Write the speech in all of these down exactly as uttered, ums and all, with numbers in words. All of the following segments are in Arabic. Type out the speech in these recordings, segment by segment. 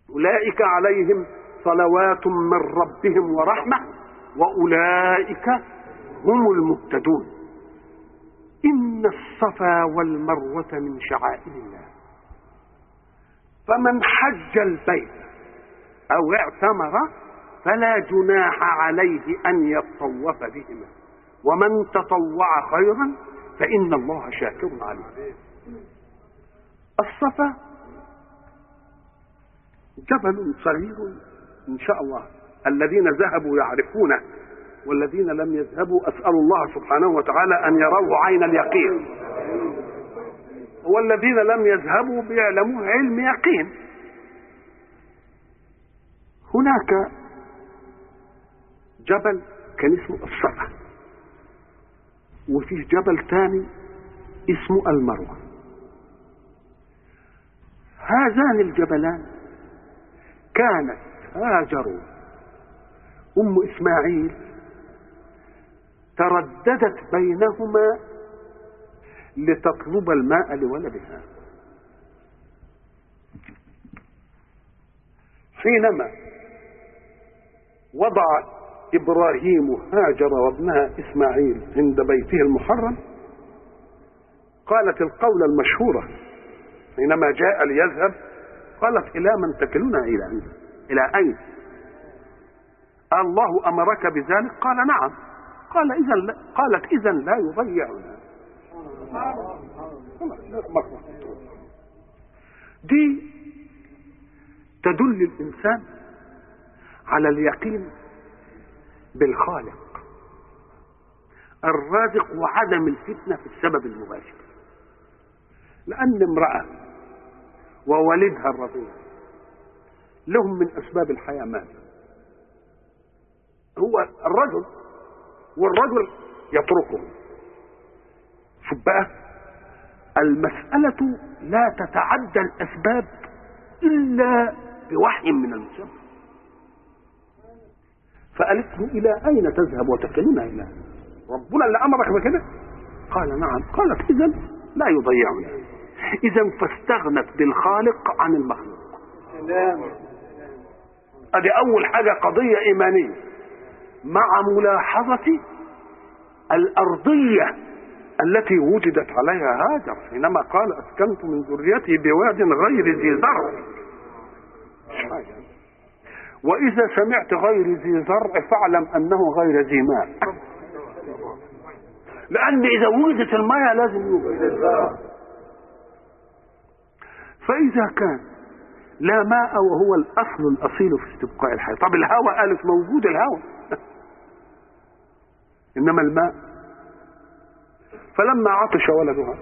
أولئك عليهم صلوات من ربهم ورحمة وأولئك هم المهتدون. إن الصفا والمروة من شعائر الله، فمن حج البيت أو اعتمر فلا جناح عليه أن يطوف بهما، ومن تطوع خيرا فإن الله شاكر عليم. الصفا جبل صغير إن شاء الله، الذين ذهبوا يعرفونه والذين لم يذهبوا أسأل الله سبحانه وتعالى أن يروه عين اليقين، والذين لم يذهبوا بيعلموه علم يقين. هناك جبل كان اسمه الصفا، وفيه جبل ثاني اسمه المروة. هذان الجبلان كانت هاجر أم إسماعيل ترددت بينهما لتطلب الماء لولدها. حينما وضع إبراهيم هاجر وابنها إسماعيل عند بيته المحرم، قالت القول المشهورة حينما جاء ليذهب، قالت: إلى من تكلنا؟ إلى أين؟ إلى أين؟ الله أمرك بذلك؟ قال: نعم. قال: إذا لا. قالت: إذا لا يضيعنا. دي تدل الإنسان على اليقين بالخالق الرازق وعدم الفتنة في السبب المباشر. لأن امرأة ووالدها الرضيع لهم من أسباب الحياة ماذا؟ هو الرجل، والرجل يتركه. شوف بقى، المسألة لا تتعدى الأسباب إلا بوحي من المسبب. فقالت له: إلى أين تذهب وتكلنا؟ إلى ربنا اللي أمرك بكده؟ قال: نعم. قالت: إذن لا يضيعنا. إذن فاستغنت بالخالق عن المخلوق. هذه أول حاجة، قضية إيمانية، مع ملاحظة الأرضية التي وجدت عليها هاجر حينما قال: أسكنت من ذريتي بواد غير ذي زرع. وإذا سمعت غير ذي زرع فاعلم أنه غير ذي ماء، لأن إذا وجدت الماء لازم يوجد الزرع. فإذا كان لا ماء وهو الأصل الأصيل في استبقاء الحياة، طب الهواء قالت موجود الهواء إنما الماء. فلما عطش ولدها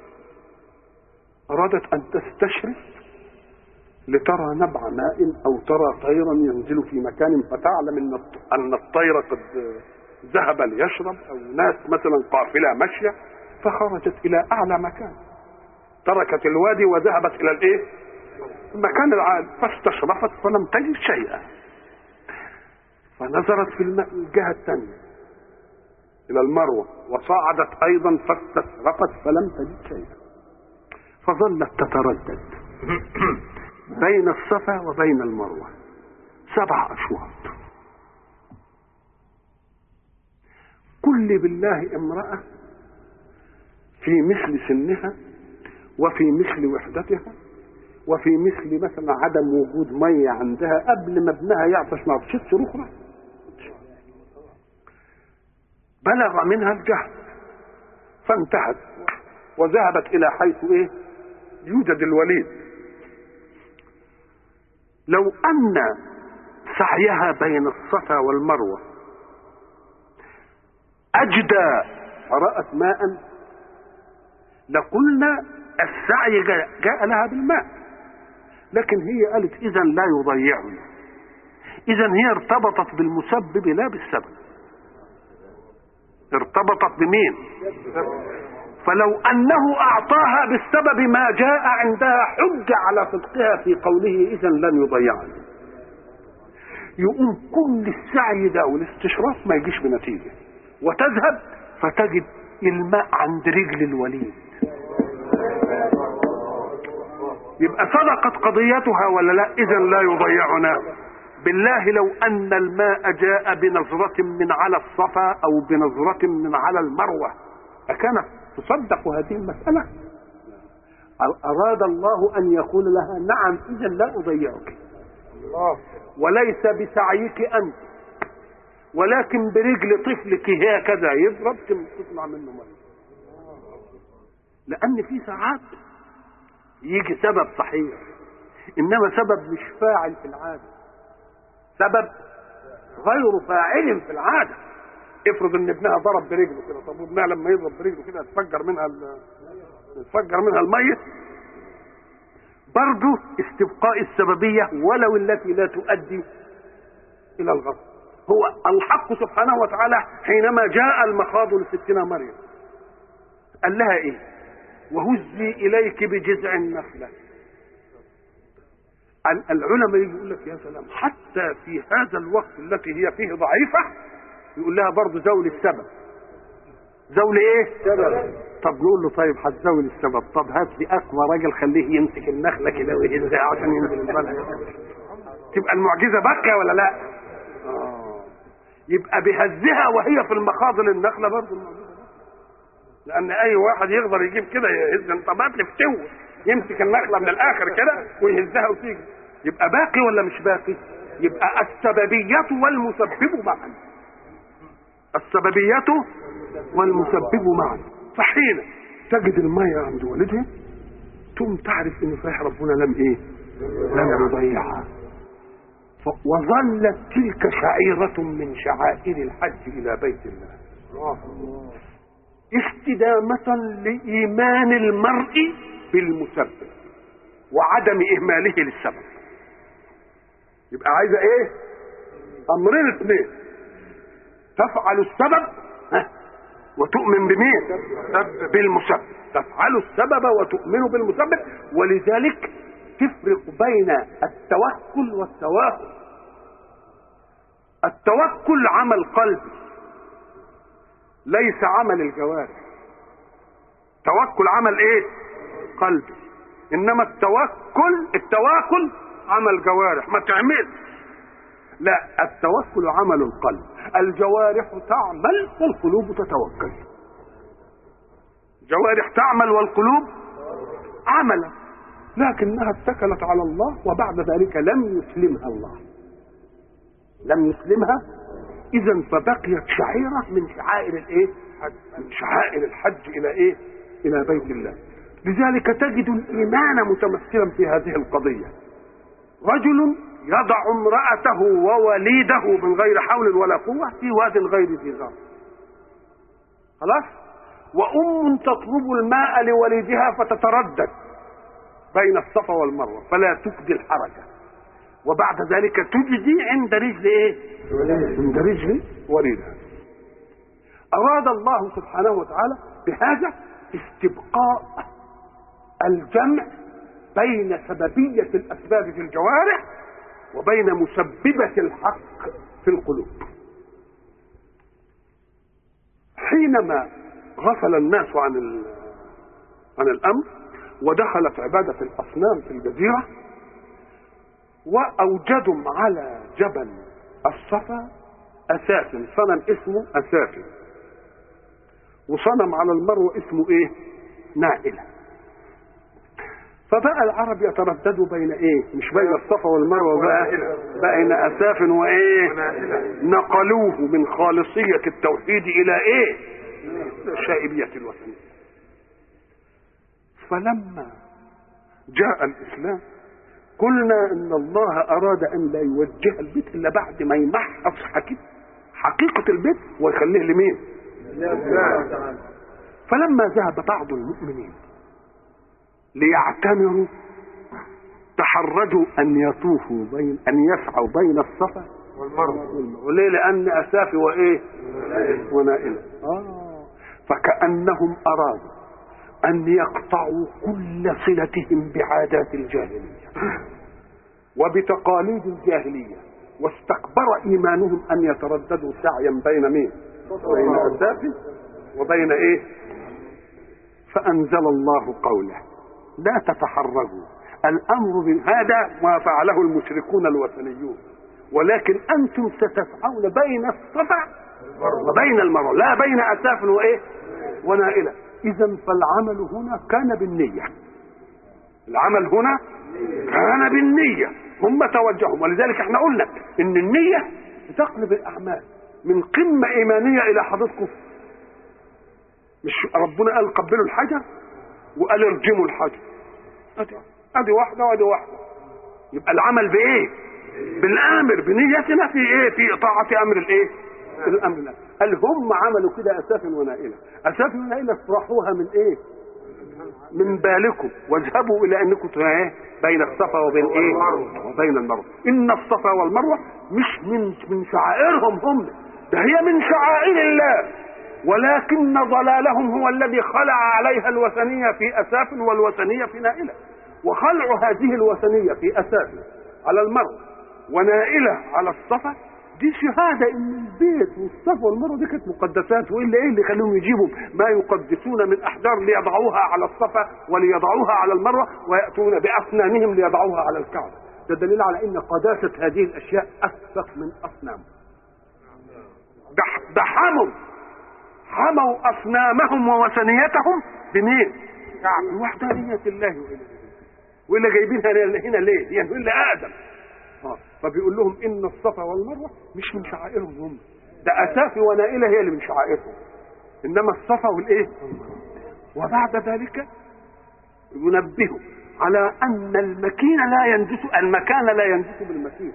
أرادت أن تستشرف لترى نبع ماء أو ترى طيرا ينزل في مكان فتعلم أن الطير قد ذهب ليشرب، أو ناس مثلا قافلة ماشية، فخرجت إلى أعلى مكان، تركت الوادي وذهبت إلى الإيه؟ المكان العالي، فاستشرفت فلم تجد شيئا، فنظرت في الجهة الثانية إلى المروة وصعدت أيضا فاستشرفت فلم تجد شيئا، فظلت تتردد بين الصفا وبين المروة سبع أشواط. كل بالله امرأة في مثل سنها وفي مثل وحدتها وفي مثل مثلا عدم وجود مية عندها قبل ما ابنها يعطش ما عطشتش أخرى، بلغ منها الجهد فانتهت وذهبت إلى حيث إيه يوجد الوليد. لو أن سعيها بين الصفا والمروة أجدى فرأت ماء لقلنا السعي جاء, جاء لها بالماء، لكن هي قالت إذا لا يضيعني. إذا هي ارتبطت بالمسبب لا بالسبب، ارتبطت بمين؟ فلو أنه أعطاها بالسبب ما جاء عندها حجة على صدقها في قوله إذا لن يضيعني. يقوم كل السعي ده والاستشراف ما يجيش بنتيجة، وتذهب فتجد الماء عند رجل الوليد. يبقى صدقت قضيتها ولا لا؟ اذا لا يضيعنا. بالله لو ان الماء جاء بنظرة من على الصفا او بنظرة من على المروة اكانت تصدق هذه المسألة؟ اراد الله ان يقول لها نعم اذا لا اضيعك، وليس بسعيك انت، ولكن برجل طفلك هكذا يضرب تطلع منه ميه. لان في ساعات يجي سبب صحيح انما سبب مش فاعل في العاده، سبب غير فاعل في العاده. افرض ان ابنها ضرب برجله كده، طب ابنها لما يضرب برجله كده يتفجر منها يتفجر منها الميه. برضه استبقاء السببيه ولو التي لا تؤدي الى الغضب. هو الحق سبحانه وتعالى حينما جاء المخاض لستنا مريم قال لها ايه؟ وهزي اليك بجذع النخله. العلماء يقول لك يا سلام، حتى في هذا الوقت التي هي فيه ضعيفه يقول لها برضه زول السبب. زول ايه؟ سبب. طب نقول له طيب هتزول السبب، طب هات لي اقوى راجل خليه يمسك النخله كده ويهزها عشان ينزل البلد، تبقى المعجزه باقيه ولا لا؟ اه يبقى بهزها وهي في المخاض للنخله برضه المعجزه، لان اي واحد يقدر يجيب كده يهز، انت ما تفتوه يمسك النخله من الاخر كده ويهزها وتيجي، يبقى باقي ولا مش باقي؟ يبقى السببيه والمسبب معا، السببيه والمسبب معا. فحين تجد الميه عند والدها تقوم تعرف ان صحيح ربنا لم ايه؟ لم يضيعها. وظلت تلك شعيرة من شعائر الحج الى بيت الله استدامة لإيمان المرء بالمسبب وعدم إهماله للسبب. يبقى عايزة ايه؟ امرين اثنين، تفعل السبب وتؤمن بمين؟ بالمسبب. تفعل السبب وتؤمن بالمسبب. ولذلك تفرق بين التوكل والتواكل. التوكل عمل قلبي ليس عمل الجوارح. توكل عمل ايه؟ قلبي. انما التوكل التواكل عمل جوارح، ما تعمل. لا، التوكل عمل القلب. الجوارح تعمل والقلوب تتوكل. جوارح تعمل والقلوب عملا، لكنها اتكلت على الله وبعد ذلك لم يسلمها الله، لم يسلمها. اذا فبقيت شعيرة من شعائر الايه؟ من شعائر الحج الى ايه؟ الى بيت الله. لذلك تجد الايمان متمثلا في هذه القضية. رجل يضع امرأته ووليده من غير حول ولا قوة في واد غير ذي زرع، خلاص، وأم تطلب الماء لوليدها فتتردد بين الصفا والمروة فلا تجدي الحركة، وبعد ذلك تجدي عند رجل ايه؟ عند رجل وليدها. أراد الله سبحانه وتعالى بهذا استبقاء الجمع بين سببية الأسباب في الجوارح وبين مسببة الحق في القلوب. حينما غفل الناس عن عن الأمر ودخلت عبادة الأصنام في الجزيرة وأوجدوا على جبل الصفا أساس، صنم اسمه أساس، وصنم على المروة اسمه إيه؟ نائلة. فبقى العرب يترددوا بين ايه؟ مش بين الصفا والمروه، بقى بين اساف وايه؟ نقلوه من خالصيه التوحيد الى ايه؟ شائبيه الوثنيه. فلما جاء الاسلام قلنا ان الله اراد ان لا يوجه البيت الا بعد ما يمحص حقيقه البيت ويخليه لمين؟ فلما ذهب بعض المؤمنين ليعتمروا تحرجوا ان يطوفوا بين ان يسعوا بين الصفا والمروه. وليه؟ لان اسافي وايه؟ ونائله. اه فكانهم ارادوا ان يقطعوا كل صلتهم بعادات الجاهليه وبتقاليد الجاهليه، واستكبر ايمانهم ان يترددوا سعيا بين مين؟ بين اسافي وبين ايه؟ فانزل الله قوله لا تتحرجوا الامر بهذا ما فعله المشركون الوثنيون، ولكن انتم ستسعون بين الصفا وبين المروه، لا بين اساف وايه ونائله. اذا فالعمل هنا كان بالنيه، العمل هنا كان بالنيه، هم توجههم. ولذلك احنا قلنا ان النيه تقلب الاعمال من قمه ايمانيه الى حضاره كفر. مش ربنا قال قبلوا الحجر وقال ارجموا الحجر، ادي ادي واحده وادي واحده. يبقى العمل بايه؟ بالامر، بنيتنا في ايه؟ في اطاعه امر الايه؟ الامر. لا قال هم عملوا كده اساف ونائله، اساف ونائله افرحوها من ايه؟ من بالكم، واذهبوا الى انكم ايه؟ بين الصفا وبين ايه؟ وبين المروه. ان الصفا والمروه مش من من شعائرهم هم، ده هي من شعائر الله، ولكن ضلالهم هو الذي خلع عليها الوثنيه في اساف والوثنيه في نائله. وخلع هذه الوثنيه في اساف على المروه ونائله على الصفا دي شهاده ان البيت والصفا والمروه دي كانت مقدسات، والا ايه اللي يخليهم يجيبوا ما يقدسون من احجار ليضعوها على الصفا وليضعوها على المروه، وياتون باصنامهم ليضعوها على الكعبه؟ ده دليل على ان قداسه هذه الاشياء اسبق من اصنام. ده حموا حموا اصنامهم ووثنيتهم بمين؟ بوحدانيه الله وإله. والا جايبينها هنا ليه؟ هي يعني الا ادم. اه فبيقول لهم ان الصفا والمروه مش من شعائرهم هم، ده اساف ونائله هي اللي من شعائرهم، انما الصفا والايه؟ وبعد ذلك ينبهوا على ان المكين لا ينجس، المكان لا ينجس بالمكين.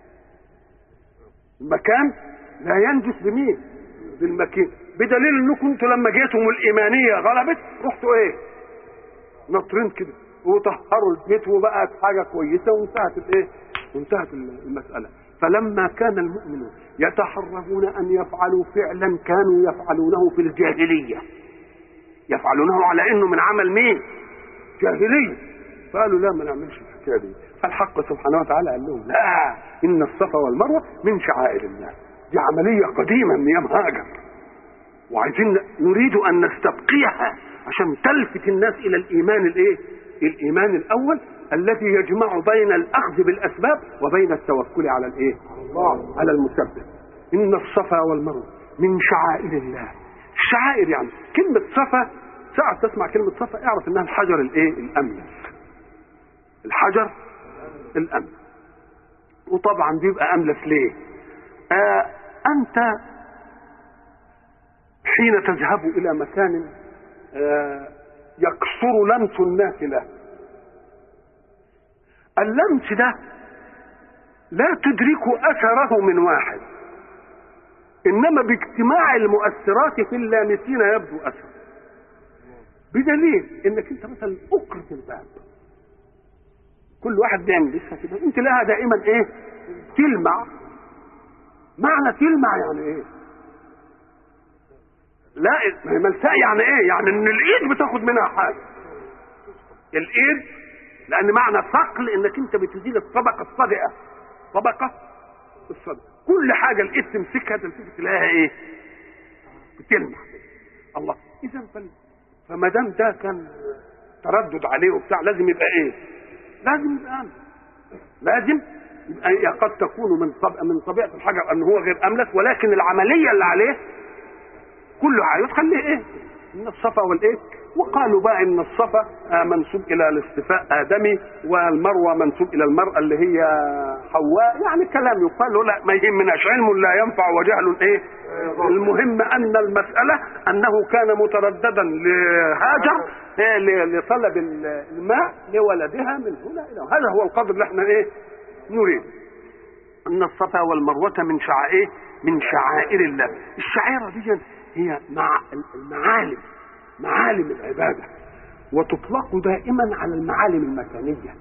المكان لا ينجس بمين؟ بالمكين. بدليل انكم انتوا لما جيتم الايمانيه غلبت رحتوا ايه؟ ناطرين كده وطهروا البيت وبقت حاجه كويسه وانتهت الايه؟ وانتهت المساله. فلما كان المؤمنون يتحرمون ان يفعلوا فعلا كانوا يفعلونه في الجاهليه، يفعلونه على انه من عمل مين؟ جاهليه، فقالوا لا ما نعملش الحكايه دي. فالحق سبحانه وتعالى قال لهم لا، ان الصفا والمروه من شعائر الله، دي عمليه قديمه من ايام هاجر، وعايزين نريد ان نستبقيها عشان تلفت الناس الى الايمان الايه؟ الايمان الاول الذي يجمع بين الاخذ بالاسباب وبين التوكل على الايه؟ الله، على المسبب. ان الصفا والمروه من شعائر الله. الشعائر يعني كلمه صفا، ساعه تسمع كلمه صفا اعرف انها الحجر الايه؟ الاملس. الحجر الاملس. وطبعا بيبقى املس ليه؟ آه انت حين تذهب الى مكان آه يكثر لمس الناس له، اللمس ده لا تدرك اثره من واحد، انما باجتماع المؤثرات في اللامسين يبدو اثر. بدليل انك انت مثلا اكرة الباب، كل واحد بيعمل لسه كده، انت لها دائما ايه؟ تلمع. معنى تلمع يعني ايه؟ لا ما هي ملساء يعني ايه؟ يعني ان الايد بتاخد منها حاجه. الايد لان معنى ثقل انك انت بتزيل الطبقه الصادئه، طبقه الصادئه، كل حاجه الايد تمسكها تمسك تلاقيها ايه؟ بتلمع. الله، اذا فما دام ده كان تردد عليه وبتاع لازم يبقى ايه؟ لازم يبقى امن. لازم يبقى قد تكون من طبع من طبيعه الحجر ان هو غير املس، ولكن العمليه اللي عليه كله هيخليه ايه؟ من الصفا والايه؟ وقالوا بقى ان الصفا منسوب الى الاصطفاء ادمي، والمروه منسوب الى المراه اللي هي حواء، يعني كلام يقال له لا ما يهمناش، علم لا ينفع وجهل ايه؟ المهم ان المساله انه كان مترددا لهاجر إيه؟ لطلب الماء لولدها من هنا الى هذا هو القدر اللي احنا ايه؟ نريد. ان الصفا والمروه من شعائر من شعائر الله. الشعيره دي هي مع المعالم، معالم العبادة، وتطلق دائما على المعالم المكانية.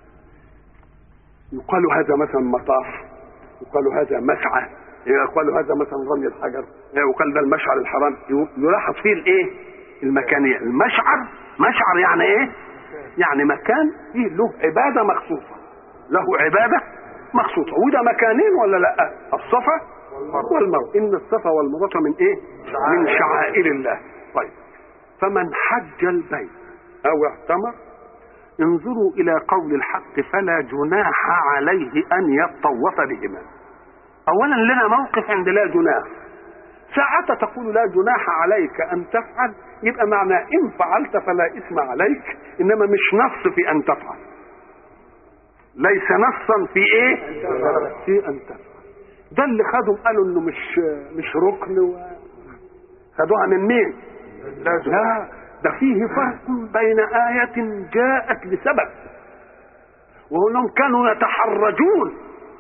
يقال هذا مثلا مطاف، يقال هذا مسعى، يقال هذا مثلا رمي الحجر، يقال ده المشعر الحرام، يلاحظ فيه الايه؟ المكانية. المشعر مشعر يعني ايه؟ يعني مكان فيه له عبادة مخصوصة، له عبادة مخصوصة، وده مكانين ولا لا؟ الصفا والمروة. ان الصفا والمروة من ايه؟ من شعائر الله. طيب، فمن حج البيت او اعتمر انظروا إلى قول الحق فلا جناح عليه أن يطوف بهما. أولا لنا موقف عند لا جناح. ساعة تقول لا جناح عليك أن تفعل، يبقى معنى إن فعلت فلا إثم عليك، إنما مش نص في أن تفعل، ليس نصا في إيه؟ في أن تفعل. ده اللي خدوا قالوا إنه مش مش ركن و... خدوها من مين؟ لا جناح. لا، ده فيه فرق بين آية جاءت لسبب، وهم كانوا يتحرجون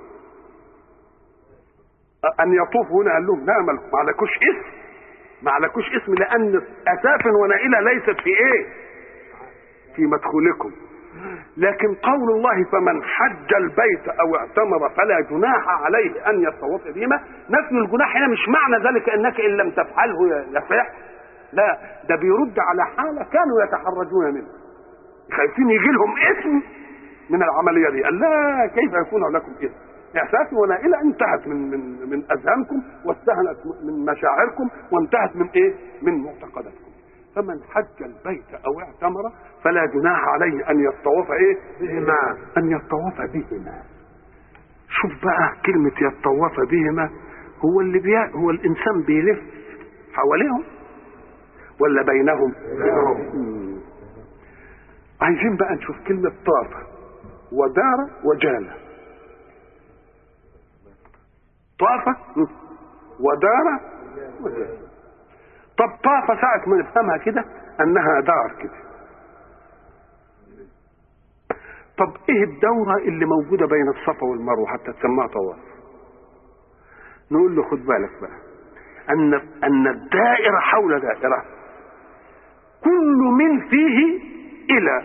أن يطوفوا هنا. قال لهم لا، ما عليكوش اسم، ما عليكوش اسم، لأن أساف ونائلة ليست في إيه؟ في مدخولكم. لكن قول الله فمن حج البيت أو اعتمر فلا جناح عليه أن يطوف بهما، نفي الجناح هنا مش معنى ذلك أنك إن لم تفعله يصح، لا، ده بيرد على حالة كانوا يتحرجون منه، خايفين يجي لهم اسم من العملية دي. قال لا، كيف يكون لكم اسم؟ إحساس ونائلة انتهت من من من أذهانكم، واستهنت من مشاعركم، وانتهت من إيه؟ من معتقداتكم. فمن حج البيت أو اعتمر فلا جناح عليه أن يطوف إيه؟ بهما. أن يطوف بهما. شوف بقى كلمة يطوف بهما، هو اللي بي... هو الإنسان بيلف حواليهم ولا بينهم؟ بينهم. عايزين بقى نشوف كلمة طاف ودار وجال. طاف ودار وجال. طب طاف ساعة ما نفهمها كده أنها دار كده. طب إيه الدورة اللي موجودة بين الصفا والمروة حتى تسمى طواف؟ نقول له خد بالك بقى أن أن الدائرة حول دائرة كل من فيه إلى،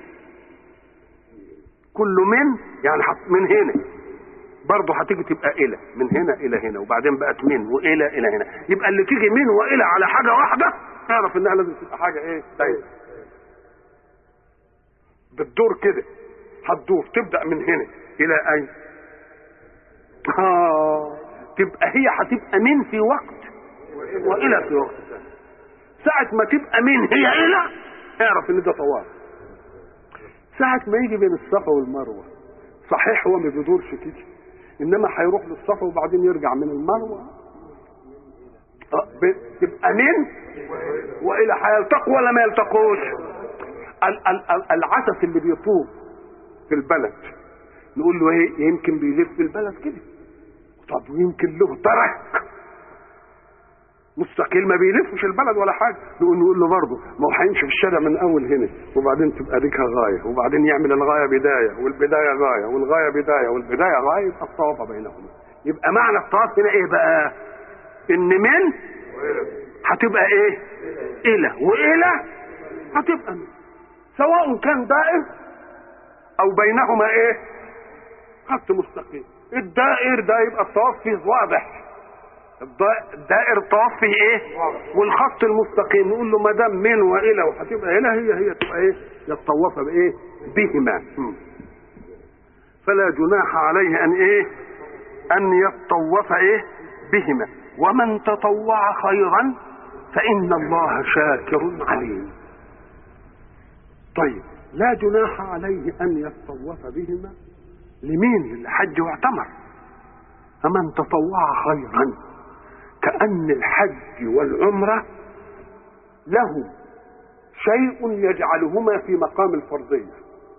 كل من يعني من هنا برضه هتيجي تبقى إلى، من هنا إلى هنا، وبعدين بقت من وإلى إلى هنا. يبقى اللي تيجي من وإلى على حاجة واحدة اعرف إنها لازم تبقى حاجة إيه؟ دايرة بتدور كده، هتدور تبدأ من هنا إلى أين؟ آه تبقى هي هتبقى من في وقت وإلى في وقت ثاني. ساعة ما تبقى من هي إلى اعرف إن ده طواف. ساعة ما يجي بين الصفا والمروة صحيح هو ما بيدورش كده، إنما هيروح للصفا وبعدين يرجع من المروة. آه تبقى من وإلى هيلتقوا ولا ما يلتقوش؟ العسس اللي بيطوف في البلد نقول له ايه؟ يمكن بيلف في البلد كده، طب ويمكن له ترك مستقيل ما بيلفش البلد ولا حاجه، نقول نقول له برضه ما هو هيمشي في الشارع من اول هنا وبعدين تبقى ديكها غايه، وبعدين يعمل الغايه بدايه والبدايه غايه والغايه بدايه والبدايه غايه، يبقى الطواف بينهما. يبقى معنى الطواف هنا ايه بقى؟ ان من هتبقى ايه؟ الى، والى هتبقى من، سواء كان دائر او بينهما ايه؟ خط مستقيم. الدائر ده يبقى الطواف فيه واضح، الدائر الطواف فيه ايه؟ والخط المستقيم نقول له ما دام من والى وهتبقى هنا هي هي تبقى ايه؟ يتطوف بايه؟ بهما. فلا جناح عليه ان ايه؟ ان يتطوف ايه؟ بهما. ومن تطوع خيرا فان الله شاكر عليم. طيب لا جناح عليه ان يتطوف بهما لمين؟ للحج واعتمر. فمن تطوع خيرا كأن الحج والعمرة له شيء يجعلهما في مقام الفرضية،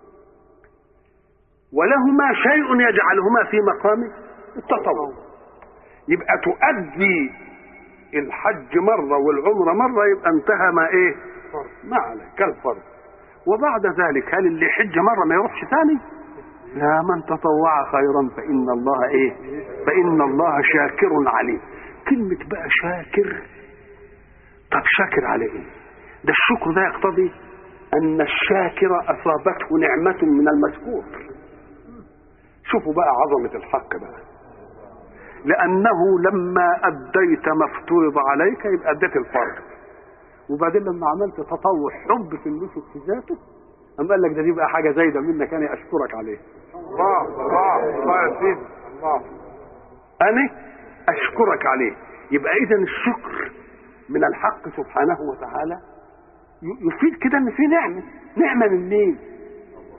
ولهما شيء يجعلهما في مقام التطوع. يبقى تؤدي الحج مرة والعمرة مرة، يبقى انتهى ما ايه؟ ما عليه كالفرض. وبعد ذلك هل اللي حج مرة ما يروحش ثاني؟ لا، من تطوع خيرا فإن الله ايه؟ فإن الله شاكر عليه. كلمة بقى شاكر، طب شاكر على ايه؟ ده الشكر ده يقتضي ان الشاكر اصابته نعمة من المشكور. شوفوا بقى عظمة الحق بقى، لانه لما اديت ما افترض عليك يبقى اديت الفرض، وبعدين لما عملت تطوع حب في النسك في ذاته أم قال لك ده دي بقى حاجة زايدة منك أنا أشكرك عليه. الله الله الله يا سيدي الله، أنا أشكرك عليه. يبقى إذا الشكر من الحق سبحانه وتعالى يفيد كده إن في نعمة. نعمة من مين؟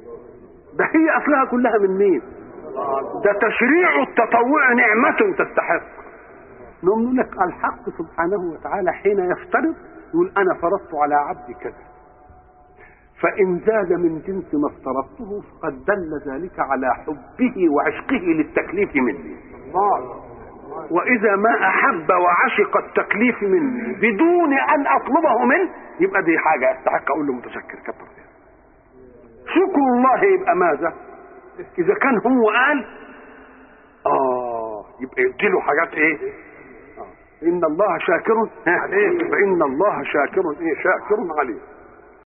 ده هي اصلها كلها من مين؟ ده تشريع التطوع نعمة تستحق. نقول لك الحق سبحانه وتعالى حين يفترض يقول انا فرضت على عبدي كذا، فان زاد من جنس ما افترضته فقد دل ذلك على حبه وعشقه للتكليف مني. واذا ما احب وعشق التكليف مني بدون ان اطلبه منه يبقى دي حاجه استحق اقول له متشكر كتر خير. شكر الله يبقى ماذا؟ اذا كان هو قال اه يبقى يديله حاجات ايه؟ آه. ان الله شاكر عليه، فان الله شاكر ايه؟ شاكر عليه.